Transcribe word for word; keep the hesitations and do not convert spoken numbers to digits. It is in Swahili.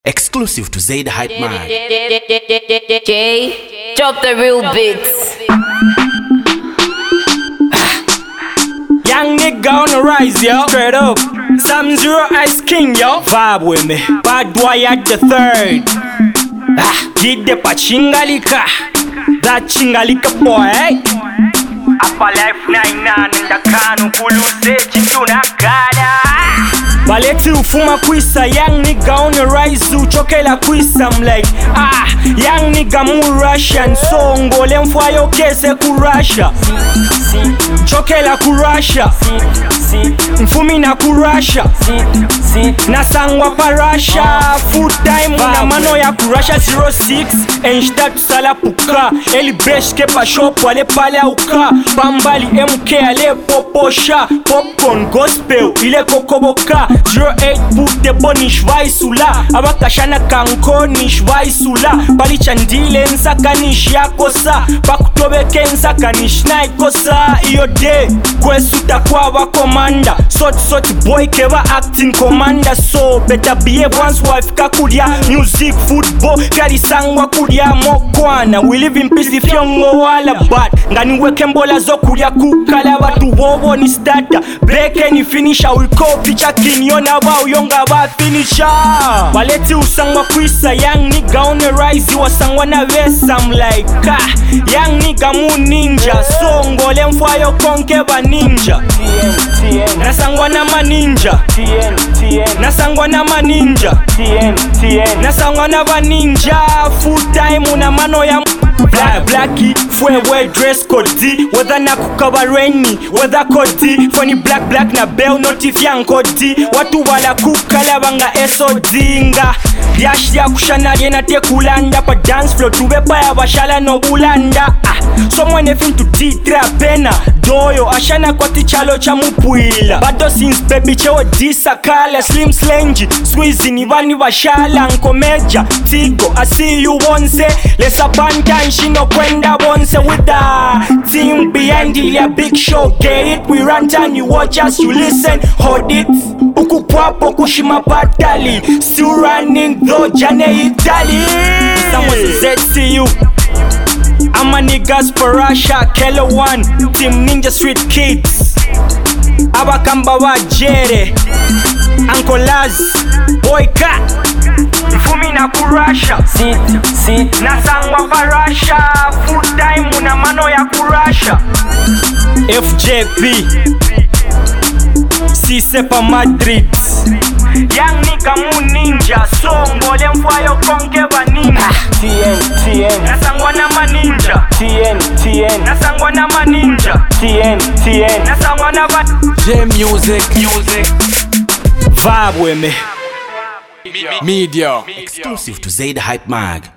Exclusive to Zaid Hype Man. Jay, drop the real beats. Young nigga on the rise, yo. Straight up. Sam Zero Ice King, yo. Vibe with me. Bad boy at the third. Ah, get the pachingalika. That chingalika boy, eh? Apa life nine nine ndakanu kuluse chitunakada. Baleti ufuma kwisa, young nigga on the rise, uchokela kwisa. I'm like, ah, young nigga mu Russian, so ngole mfwayo kese ku Russia. Chokela ku Russia, mfumi na ku Russia, nasangwa pa Russia. Full time na mano ya ku Russia zero six. Enjita tusala puka, eli beshke pa shop wale pale uka. Bambali M K ale poposha, popcorn gospel ile kokoboka. Zero eight put the bonish vaisula, abakashana kankonish vaisula. Bali chandile nsakanish yakosa, bakutobeke nsakanish naikosa. Iyo day kwesuta kwa wa commander, sort sort boy keva acting commander. So better behave once wife kakulia. Music, football, kari sangwa kulia mokwana. We live in peace if yongo wala bad. Ngani weke mbola zo kulia kukala. Watu wowo ni starter, breke ni finisher. We call picha kinyona wa uyonga wa finisher. Baleti usangwa kwisa, young nigga on the rise. Wasangwa na vesa, I'm like, ah, young nigga mu ninja. So ngole mfwayo konke ba ninja. Nasangwa na ma ninja, nasangwa na ma ninja, nasangwa na ba ninja. Full time una mano ya Black, blacky, fwe well dress code D. Whether na kukaba rainy, whether code D. Funny black black na bell notif yang code D. Watu wala kukala banga S O D nga. Yash ya kushana yena te kulanda. Pa dance floor tube pa ya bashala no bulanda. Ah, someone fin to D trapena. Doyo ashana kwa tichalo cha mupuila. Bado since baby chewa D sakala. Slim slengy, squeezy ni vani bashala nkomeja. Tigo, I see you once. Lesa bantan shino kwenda bonse. With the team behind it, a big show. Get it, we run and you watch us, you listen. Hold it, uku pwapo kushima patali. Still running though, jane Italy. Someone said see you. I'm a niggas for Russia, Kelo One, Team Ninja Street Kids. Abakamba wa Jere, Uncle Laz, Boyka. Mfumi na ku Russia, sit, sit. Nasangwa pa Russia. Full time una mano ya ku Russia. F J P Sise pa Madrid. Young nigga mu ninja. So ngole mfwayo konke ba ninja. T N, T N. Nasangwa na ma ninja. T N, T N. Nasangwa na ma ninja. T N, T N. Nasangwa na ba J Music. Music. Vibe with me. Media. Exclusive to Zaid Hype Mag.